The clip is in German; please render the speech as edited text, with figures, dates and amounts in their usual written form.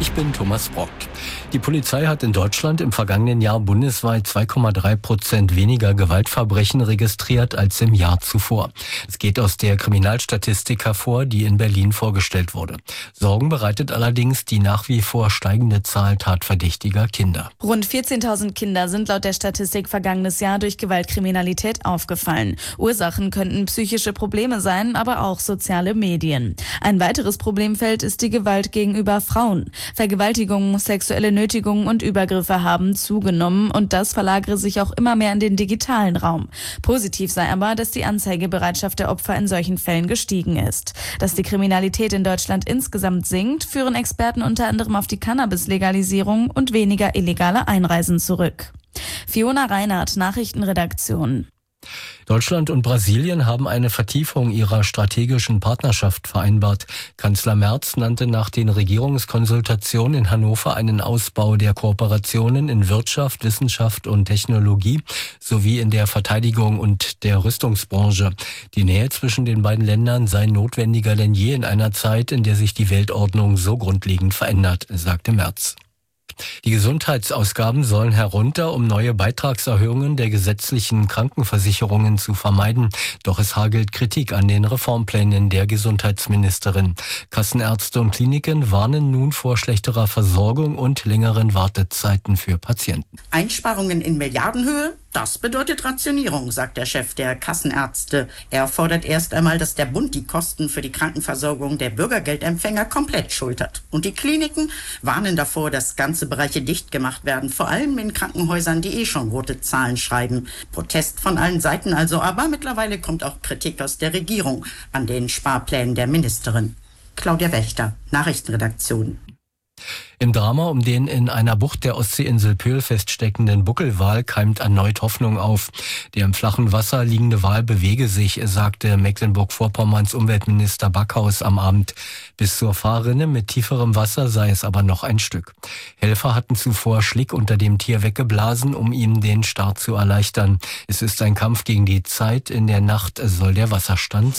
Ich bin Thomas Brock. Die Polizei hat in Deutschland im vergangenen Jahr bundesweit 2,3% weniger Gewaltverbrechen registriert als im Jahr zuvor. Es geht aus der Kriminalstatistik hervor, die in Berlin vorgestellt wurde. Sorgen bereitet allerdings die nach wie vor steigende Zahl tatverdächtiger Kinder. Rund 14.000 Kinder sind laut der Statistik vergangenes Jahr durch Gewaltkriminalität aufgefallen. Ursachen könnten psychische Probleme sein, aber auch soziale Medien. Ein weiteres Problemfeld ist die Gewalt gegenüber Frauen. Vergewaltigungen, sexuelle Nötigungen und Übergriffe haben zugenommen und das verlagere sich auch immer mehr in den digitalen Raum. Positiv sei aber, dass die Anzeigebereitschaft der Opfer in solchen Fällen gestiegen ist. Dass die Kriminalität in Deutschland insgesamt sinkt, führen Experten unter anderem auf die Cannabis-Legalisierung und weniger illegale Einreisen zurück. Fiona Reinhardt, Nachrichtenredaktion. Deutschland und Brasilien haben eine Vertiefung ihrer strategischen Partnerschaft vereinbart. Kanzler Merz nannte nach den Regierungskonsultationen in Hannover einen Ausbau der Kooperationen in Wirtschaft, Wissenschaft und Technologie sowie in der Verteidigung und der Rüstungsbranche. Die Nähe zwischen den beiden Ländern sei notwendiger denn je in einer Zeit, in der sich die Weltordnung so grundlegend verändert, sagte Merz. Die Gesundheitsausgaben sollen herunter, um neue Beitragserhöhungen der gesetzlichen Krankenversicherungen zu vermeiden. Doch es hagelt Kritik an den Reformplänen der Gesundheitsministerin. Kassenärzte und Kliniken warnen nun vor schlechterer Versorgung und längeren Wartezeiten für Patienten. Einsparungen in Milliardenhöhe? Das bedeutet Rationierung, sagt der Chef der Kassenärzte. Er fordert erst einmal, dass der Bund die Kosten für die Krankenversorgung der Bürgergeldempfänger komplett schultert. Und die Kliniken warnen davor, dass ganze Bereiche dicht gemacht werden, vor allem in Krankenhäusern, die schon rote Zahlen schreiben. Protest von allen Seiten also, aber mittlerweile kommt auch Kritik aus der Regierung an den Sparplänen der Ministerin. Claudia Wächter, Nachrichtenredaktion. Im Drama um den in einer Bucht der Ostseeinsel Pöhl feststeckenden Buckelwal keimt erneut Hoffnung auf. Der im flachen Wasser liegende Wal bewege sich, sagte Mecklenburg-Vorpommerns Umweltminister Backhaus am Abend. Bis zur Fahrrinne mit tieferem Wasser sei es aber noch ein Stück. Helfer hatten zuvor Schlick unter dem Tier weggeblasen, um ihm den Start zu erleichtern. Es ist ein Kampf gegen die Zeit. In der Nacht soll der Wasserstand